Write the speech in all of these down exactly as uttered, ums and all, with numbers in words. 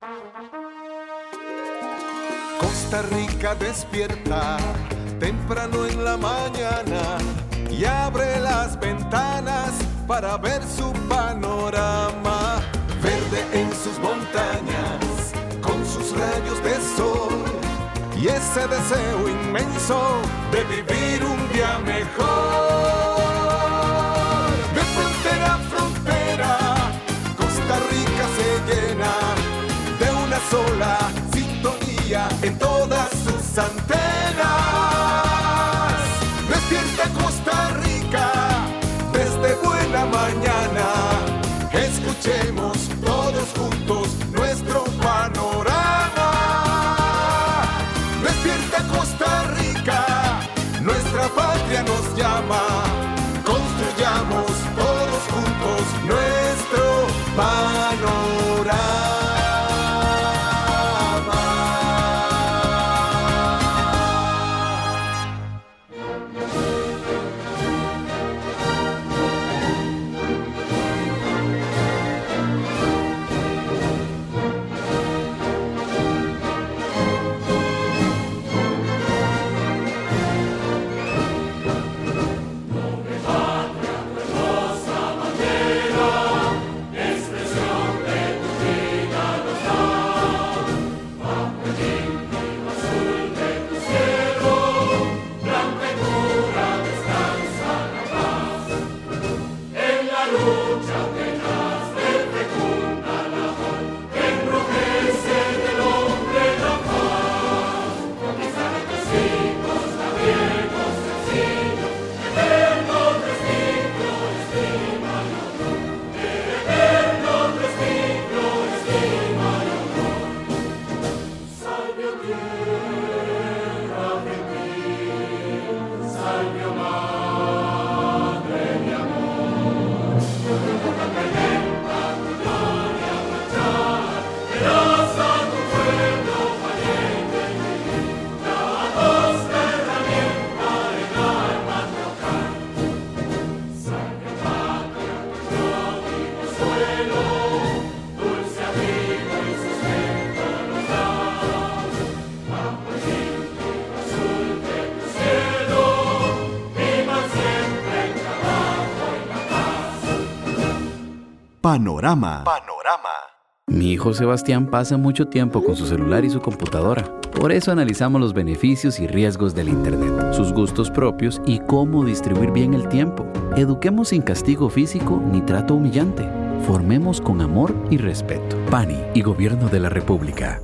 Costa Rica despierta temprano en la mañana y abre las ventanas para ver su panorama. Verde en sus montañas, con sus rayos de sol y ese deseo inmenso de vivir un día mejor. De frontera a frontera, Costa Rica se llena de una sola sintonía en todas sus antenas. Despierta Costa Rica desde buena mañana. Escuchemos todos juntos nuestro panorama. Despierta Costa Rica, nuestra patria nos llama. Construyamos todos juntos nuestro panorama. Panorama. Panorama. Mi hijo Sebastián pasa mucho tiempo con su celular y su computadora. Por eso analizamos los beneficios y riesgos del Internet, sus gustos propios y cómo distribuir bien el tiempo. Eduquemos sin castigo físico ni trato humillante. Formemos con amor y respeto. P A N I y Gobierno de la República.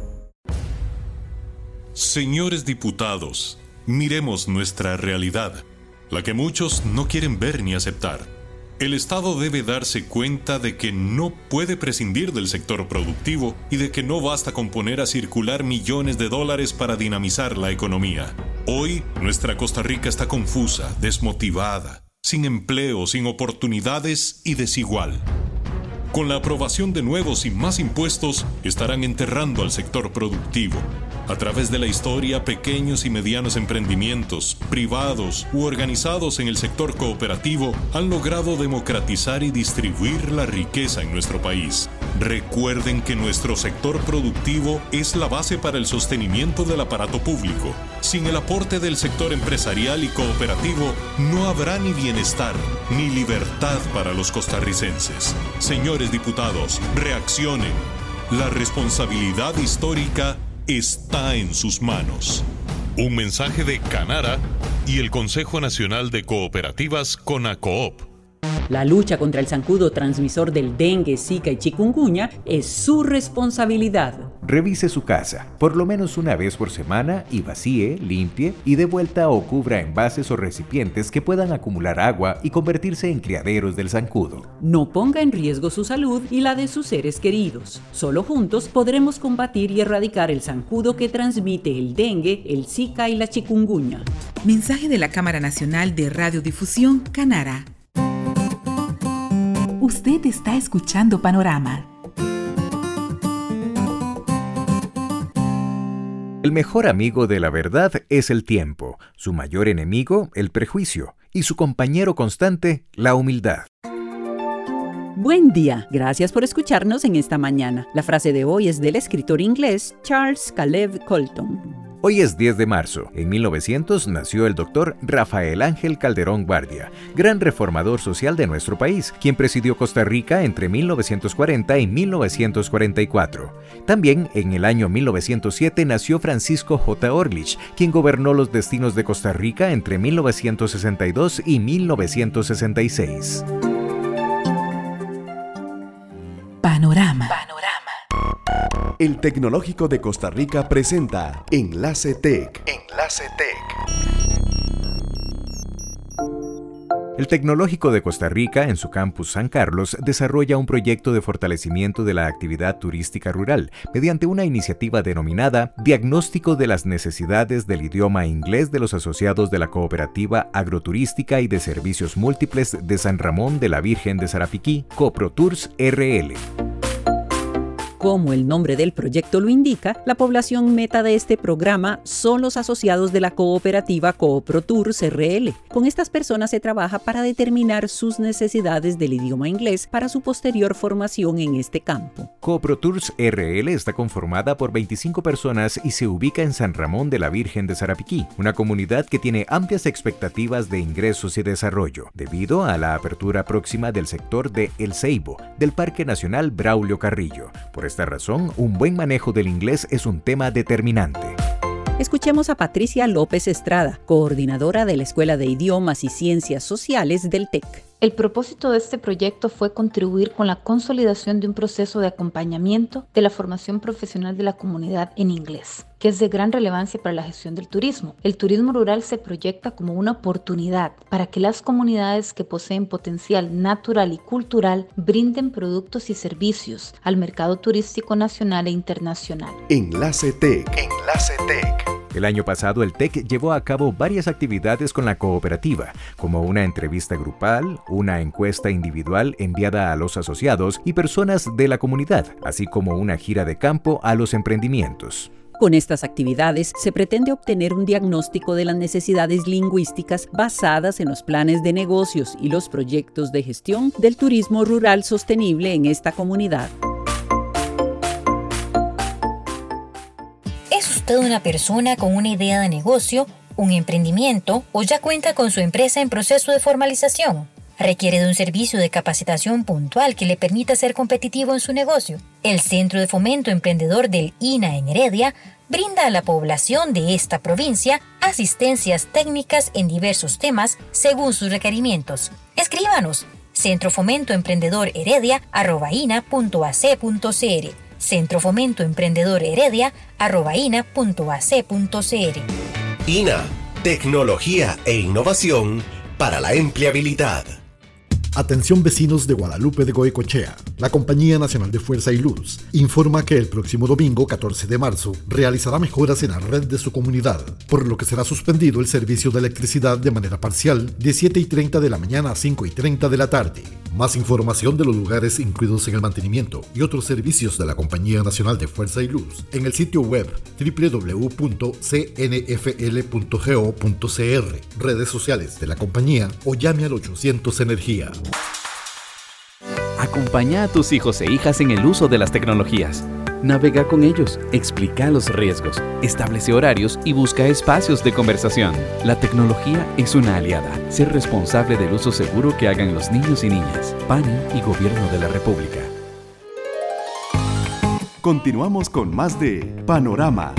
Señores diputados, miremos nuestra realidad, la que muchos no quieren ver ni aceptar. El Estado debe darse cuenta de que no puede prescindir del sector productivo y de que no basta con poner a circular millones de dólares para dinamizar la economía. Hoy, nuestra Costa Rica está confusa, desmotivada, sin empleo, sin oportunidades y desigual. Con la aprobación de nuevos y más impuestos, estarán enterrando al sector productivo. A través de la historia, pequeños y medianos emprendimientos, privados u organizados en el sector cooperativo, han logrado democratizar y distribuir la riqueza en nuestro país. Recuerden que nuestro sector productivo es la base para el sostenimiento del aparato público. Sin el aporte del sector empresarial y cooperativo, no habrá ni bienestar, ni libertad para los costarricenses. Señores diputados, reaccionen. La responsabilidad histórica está en sus manos. Un mensaje de Canara y el Consejo Nacional de Cooperativas CONACOOP. La lucha contra el zancudo transmisor del dengue, zika y chikungunya es su responsabilidad. Revise su casa, por lo menos una vez por semana, y vacíe, limpie y dé vuelta o cubra envases o recipientes que puedan acumular agua y convertirse en criaderos del zancudo. No ponga en riesgo su salud y la de sus seres queridos. Solo juntos podremos combatir y erradicar el zancudo que transmite el dengue, el zika y la chikungunya. Mensaje de la Cámara Nacional de Radiodifusión, Canara. Usted está escuchando Panorama. El mejor amigo de la verdad es el tiempo, su mayor enemigo, el prejuicio, y su compañero constante, la humildad. Buen día, gracias por escucharnos en esta mañana. La frase de hoy es del escritor inglés Charles Caleb Colton. Hoy es diez de marzo. En mil novecientos nació el doctor Rafael Ángel Calderón Guardia, gran reformador social de nuestro país, quien presidió Costa Rica entre mil novecientos cuarenta y mil novecientos cuarenta y cuatro. También en el año mil novecientos siete nació Francisco J. Orlich, quien gobernó los destinos de Costa Rica entre mil novecientos sesenta y dos y mil novecientos sesenta y seis. Panorama. Panorama. El Tecnológico de Costa Rica presenta Enlace Tech. Enlace Tech. El Tecnológico de Costa Rica, en su campus San Carlos, desarrolla un proyecto de fortalecimiento de la actividad turística rural mediante una iniciativa denominada Diagnóstico de las necesidades del idioma inglés de los asociados de la Cooperativa Agroturística y de Servicios Múltiples de San Ramón de la Virgen de Sarapiquí, CoProTours R L. Como el nombre del proyecto lo indica, la población meta de este programa son los asociados de la cooperativa CoProTours R L. Con estas personas se trabaja para determinar sus necesidades del idioma inglés para su posterior formación en este campo. CoProTours R L está conformada por veinticinco personas y se ubica en San Ramón de la Virgen de Sarapiquí, una comunidad que tiene amplias expectativas de ingresos y desarrollo, debido a la apertura próxima del sector de El Ceibo, del Parque Nacional Braulio Carrillo. Por esta razón, un buen manejo del inglés es un tema determinante. Escuchemos a Patricia López Estrada, coordinadora de la Escuela de Idiomas y Ciencias Sociales del T E C. El propósito de este proyecto fue contribuir con la consolidación de un proceso de acompañamiento de la formación profesional de la comunidad en inglés, que es de gran relevancia para la gestión del turismo. El turismo rural se proyecta como una oportunidad para que las comunidades que poseen potencial natural y cultural brinden productos y servicios al mercado turístico nacional e internacional. Enlace Tech. Enlace Tech. El año pasado el T E C llevó a cabo varias actividades con la cooperativa, como una entrevista grupal, una encuesta individual enviada a los asociados y personas de la comunidad, así como una gira de campo a los emprendimientos. Con estas actividades se pretende obtener un diagnóstico de las necesidades lingüísticas basadas en los planes de negocios y los proyectos de gestión del turismo rural sostenible en esta comunidad. ¿Es usted una persona con una idea de negocio, un emprendimiento o ya cuenta con su empresa en proceso de formalización? ¿Requiere de un servicio de capacitación puntual que le permita ser competitivo en su negocio? El Centro de Fomento Emprendedor del I N A en Heredia brinda a la población de esta provincia asistencias técnicas en diversos temas según sus requerimientos. Escríbanos centro fomento emprendedor heredia arroba ina punto a c punto c r Centro Fomento Emprendedor Heredia arroba ina punto a c punto c r. I N A, tecnología e innovación para la empleabilidad. Atención vecinos de Guadalupe de Goicoechea. La Compañía Nacional de Fuerza y Luz informa que el próximo domingo catorce de marzo realizará mejoras en la red de su comunidad, por lo que será suspendido el servicio de electricidad de manera parcial de siete y treinta de la mañana a cinco y treinta de la tarde. Más información de los lugares incluidos en el mantenimiento y otros servicios de la Compañía Nacional de Fuerza y Luz en el sitio web doble u doble u doble u punto c n f l punto go punto c r, redes sociales de la compañía o llame al ochocientos Energía. Acompaña a tus hijos e hijas en el uso de las tecnologías. Navega con ellos, explica los riesgos, establece horarios y busca espacios de conversación. La tecnología es una aliada. Ser responsable del uso seguro que hagan los niños y niñas. P A N I y Gobierno de la República. Continuamos con más de Panorama.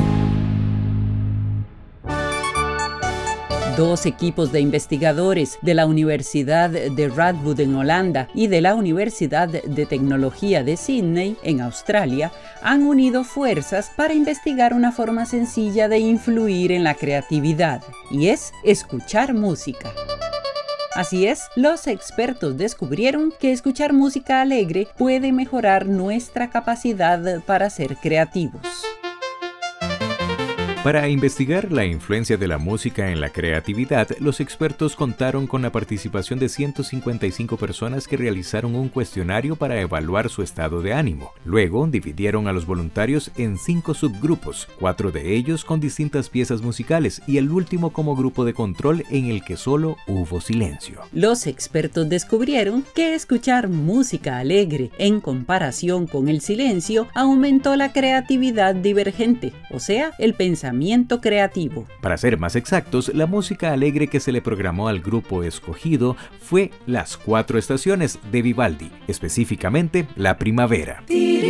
Dos equipos de investigadores de la Universidad de Radboud en Holanda y de la Universidad de Tecnología de Sydney en Australia han unido fuerzas para investigar una forma sencilla de influir en la creatividad, y es escuchar música. Así es, los expertos descubrieron que escuchar música alegre puede mejorar nuestra capacidad para ser creativos. Para investigar la influencia de la música en la creatividad, los expertos contaron con la participación de ciento cincuenta y cinco personas que realizaron un cuestionario para evaluar su estado de ánimo. Luego, dividieron a los voluntarios en cinco subgrupos, cuatro de ellos con distintas piezas musicales y el último como grupo de control en el que solo hubo silencio. Los expertos descubrieron que escuchar música alegre en comparación con el silencio aumentó la creatividad divergente, o sea, el pensamiento creativo. Para ser más exactos, la música alegre que se le programó al grupo escogido fue Las Cuatro Estaciones de Vivaldi, específicamente la primavera.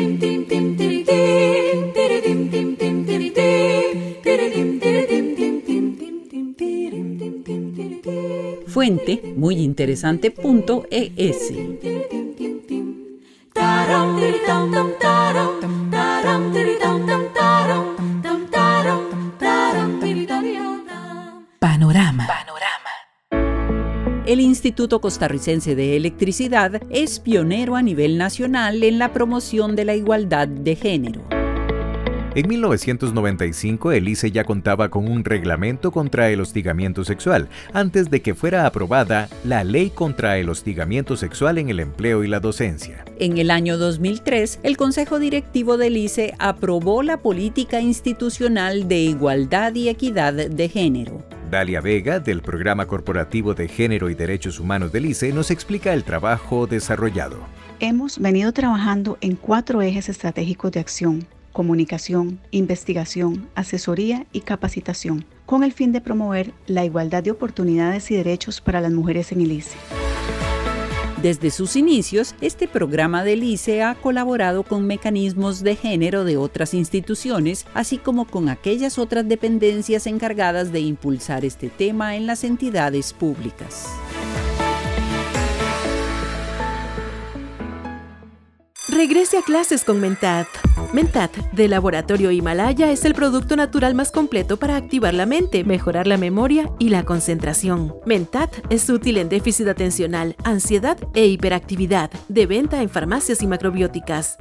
Fuente muy interesante punto e s. Panorama. El Instituto Costarricense de Electricidad es pionero a nivel nacional en la promoción de la igualdad de género. En mil novecientos noventa y cinco, el I C E ya contaba con un reglamento contra el hostigamiento sexual, antes de que fuera aprobada la Ley contra el Hostigamiento Sexual en el Empleo y la Docencia. En el año dos mil tres, el Consejo Directivo del I C E aprobó la Política Institucional de Igualdad y Equidad de Género. Dalia Vega, del Programa Corporativo de Género y Derechos Humanos del I C E, nos explica el trabajo desarrollado. Hemos venido trabajando en cuatro ejes estratégicos de acción: comunicación, investigación, asesoría y capacitación, con el fin de promover la igualdad de oportunidades y derechos para las mujeres en el I C E. Desde sus inicios, este programa del I C E ha colaborado con mecanismos de género de otras instituciones, así como con aquellas otras dependencias encargadas de impulsar este tema en las entidades públicas. Regrese a clases con Mentat. Mentat, de Laboratorio Himalaya, es el producto natural más completo para activar la mente, mejorar la memoria y la concentración. Mentat es útil en déficit atencional, ansiedad e hiperactividad. De venta en farmacias y macrobióticas.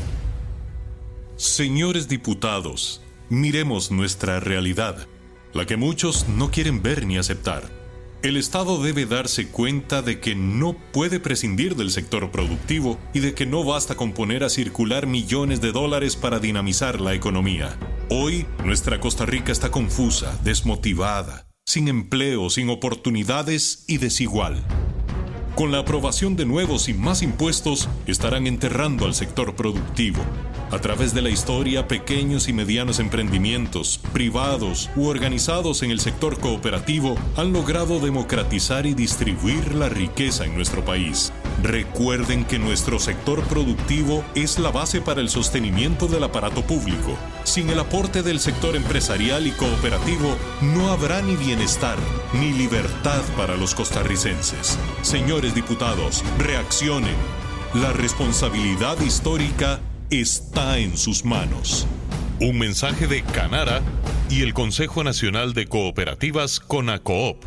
Señores diputados, miremos nuestra realidad, la que muchos no quieren ver ni aceptar. El Estado debe darse cuenta de que no puede prescindir del sector productivo y de que no basta con poner a circular millones de dólares para dinamizar la economía. Hoy, nuestra Costa Rica está confusa, desmotivada, sin empleo, sin oportunidades y desigual. Con la aprobación de nuevos y más impuestos, estarán enterrando al sector productivo. A través de la historia, pequeños y medianos emprendimientos, privados u organizados en el sector cooperativo, han logrado democratizar y distribuir la riqueza en nuestro país. Recuerden que nuestro sector productivo es la base para el sostenimiento del aparato público. Sin el aporte del sector empresarial y cooperativo, no habrá ni bienestar, ni libertad para los costarricenses. Señores diputados, reaccionen. La responsabilidad histórica está en sus manos. Un mensaje de Canara y el Consejo Nacional de Cooperativas CONACOOP.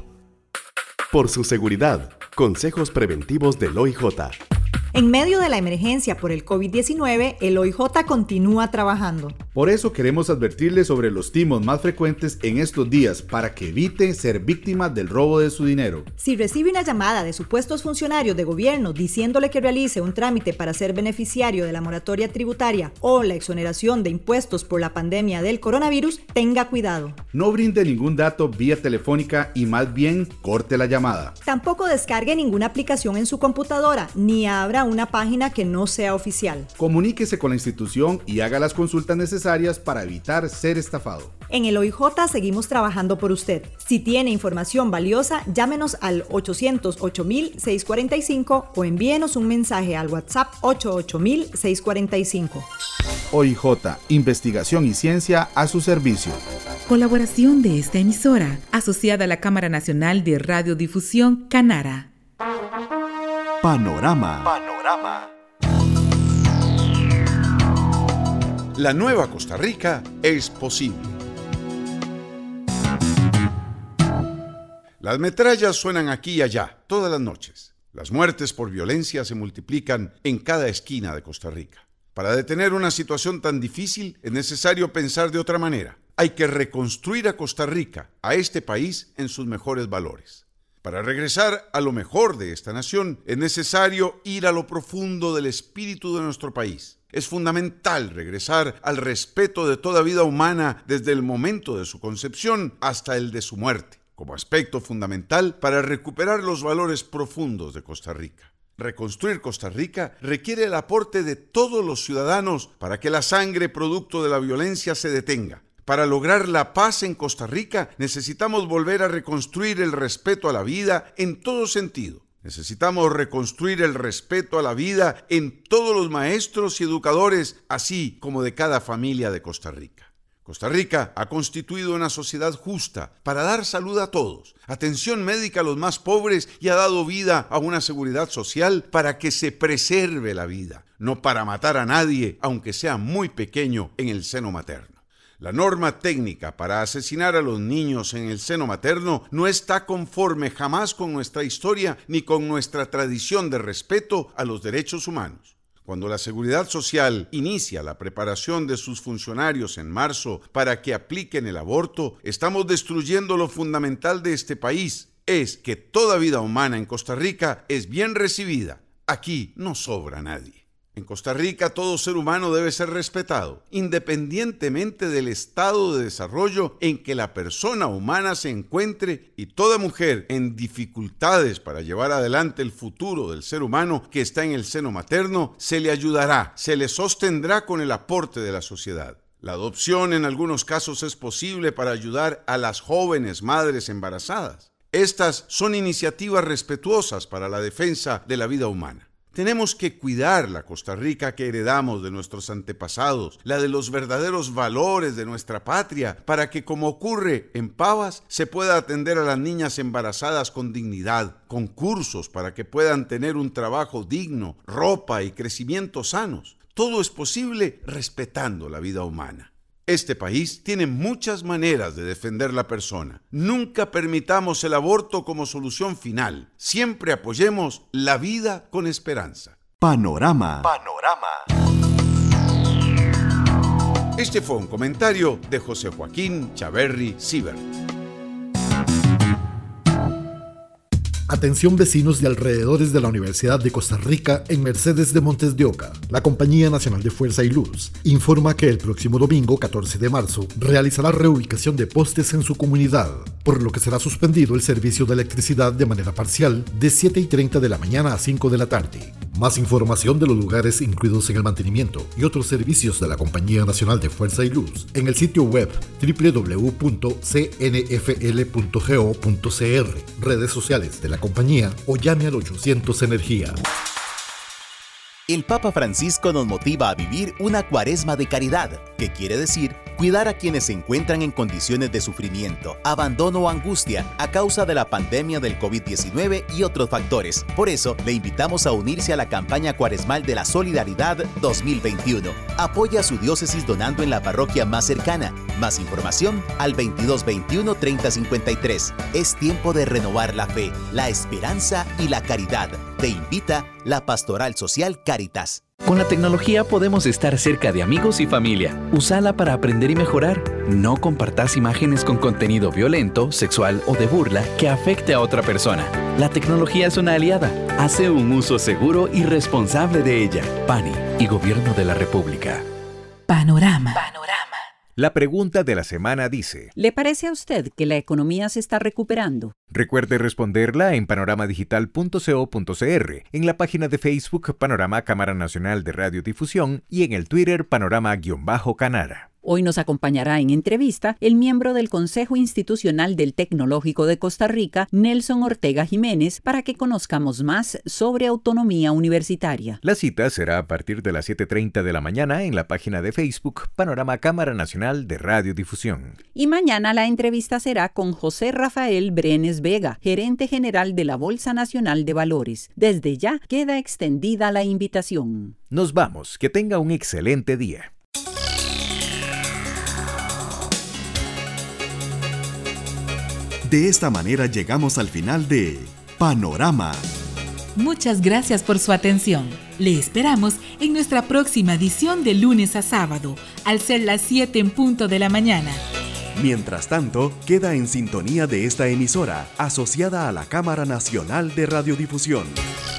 Por su seguridad, consejos preventivos del O I J. En medio de la emergencia por el COVID diecinueve, el O I J continúa trabajando. Por eso queremos advertirle sobre los timos más frecuentes en estos días para que evite ser víctima del robo de su dinero. Si recibe una llamada de supuestos funcionarios de gobierno diciéndole que realice un trámite para ser beneficiario de la moratoria tributaria o la exoneración de impuestos por la pandemia del coronavirus, tenga cuidado. No brinde ningún dato vía telefónica y más bien corte la llamada. Tampoco descargue ninguna aplicación en su computadora ni abra una página que no sea oficial. Comuníquese con la institución y haga las consultas necesarias para evitar ser estafado. En el O I J seguimos trabajando por usted. Si tiene información valiosa, llámenos al ochocientos ocho mil seiscientos cuarenta y cinco o envíenos un mensaje al WhatsApp ochenta y ocho mil seiscientos cuarenta y cinco. O I J, investigación y ciencia a su servicio. Colaboración de esta emisora, asociada a la Cámara Nacional de Radiodifusión, Canara. Panorama. Panorama. La nueva Costa Rica es posible. Las metrallas suenan aquí y allá, todas las noches. Las muertes por violencia se multiplican en cada esquina de Costa Rica. Para detener una situación tan difícil es necesario pensar de otra manera. Hay que reconstruir a Costa Rica, a este país, en sus mejores valores. Para regresar a lo mejor de esta nación, es necesario ir a lo profundo del espíritu de nuestro país. Es fundamental regresar al respeto de toda vida humana desde el momento de su concepción hasta el de su muerte, como aspecto fundamental para recuperar los valores profundos de Costa Rica. Reconstruir Costa Rica requiere el aporte de todos los ciudadanos para que la sangre producto de la violencia se detenga. Para lograr la paz en Costa Rica necesitamos volver a reconstruir el respeto a la vida en todo sentido. Necesitamos reconstruir el respeto a la vida en todos los maestros y educadores, así como de cada familia de Costa Rica. Costa Rica ha constituido una sociedad justa para dar salud a todos, atención médica a los más pobres y ha dado vida a una seguridad social para que se preserve la vida, no para matar a nadie, aunque sea muy pequeño, en el seno materno. La norma técnica para asesinar a los niños en el seno materno no está conforme jamás con nuestra historia ni con nuestra tradición de respeto a los derechos humanos. Cuando la Seguridad Social inicia la preparación de sus funcionarios en marzo para que apliquen el aborto, estamos destruyendo lo fundamental de este país. Es que toda vida humana en Costa Rica es bien recibida. Aquí no sobra nadie. En Costa Rica todo ser humano debe ser respetado, independientemente del estado de desarrollo en que la persona humana se encuentre, y toda mujer en dificultades para llevar adelante el futuro del ser humano que está en el seno materno, se le ayudará, se le sostendrá con el aporte de la sociedad. La adopción en algunos casos es posible para ayudar a las jóvenes madres embarazadas. Estas son iniciativas respetuosas para la defensa de la vida humana. Tenemos que cuidar la Costa Rica que heredamos de nuestros antepasados, la de los verdaderos valores de nuestra patria, para que, como ocurre en Pavas, se pueda atender a las niñas embarazadas con dignidad, con cursos para que puedan tener un trabajo digno, ropa y crecimiento sanos. Todo es posible respetando la vida humana. Este país tiene muchas maneras de defender la persona. Nunca permitamos el aborto como solución final. Siempre apoyemos la vida con esperanza. Panorama. Panorama. Este fue un comentario de José Joaquín Chaverri Sibert. Atención vecinos de alrededores de la Universidad de Costa Rica en Mercedes de Montes de Oca. La Compañía Nacional de Fuerza y Luz informa que el próximo domingo catorce de marzo realizará reubicación de postes en su comunidad, por lo que será suspendido el servicio de electricidad de manera parcial de siete y treinta de la mañana a cinco de la tarde. Más información de los lugares incluidos en el mantenimiento y otros servicios de la Compañía Nacional de Fuerza y Luz en el sitio web doble u doble u doble u punto c n f l punto go punto c r, redes sociales de la compañía o llame al ochocientos Energía. El Papa Francisco nos motiva a vivir una cuaresma de caridad, que quiere decir cuidar a quienes se encuentran en condiciones de sufrimiento, abandono o angustia a causa de la pandemia del covid diecinueve y otros factores. Por eso, le invitamos a unirse a la campaña cuaresmal de la Solidaridad dos mil veintiuno. Apoya a su diócesis donando en la parroquia más cercana. Más información al veintidós veintiuno treinta cincuenta y tres. Es tiempo de renovar la fe, la esperanza y la caridad. Te invita la Pastoral Social Cáritas. Con la tecnología podemos estar cerca de amigos y familia. Úsala para aprender y mejorar. No compartas imágenes con contenido violento, sexual o de burla que afecte a otra persona. La tecnología es una aliada. Hace un uso seguro y responsable de ella. PANI y Gobierno de la República. Panorama. Panorama. La pregunta de la semana dice: ¿le parece a usted que la economía se está recuperando? Recuerde responderla en panoramadigital punto co punto c r, en la página de Facebook Panorama Cámara Nacional de Radiodifusión y en el Twitter Panorama-Canara. Hoy nos acompañará en entrevista el miembro del Consejo Institucional del Tecnológico de Costa Rica, Nelson Ortega Jiménez, para que conozcamos más sobre autonomía universitaria. La cita será a partir de las siete y treinta de la mañana en la página de Facebook Panorama Cámara Nacional de Radiodifusión. Y mañana la entrevista será con José Rafael Brenes Vega, gerente general de la Bolsa Nacional de Valores. Desde ya queda extendida la invitación. Nos vamos, que tenga un excelente día. De esta manera llegamos al final de Panorama. Muchas gracias por su atención. Le esperamos en nuestra próxima edición de lunes a sábado, al ser las siete en punto de la mañana. Mientras tanto, queda en sintonía de esta emisora, asociada a la Cámara Nacional de Radiodifusión.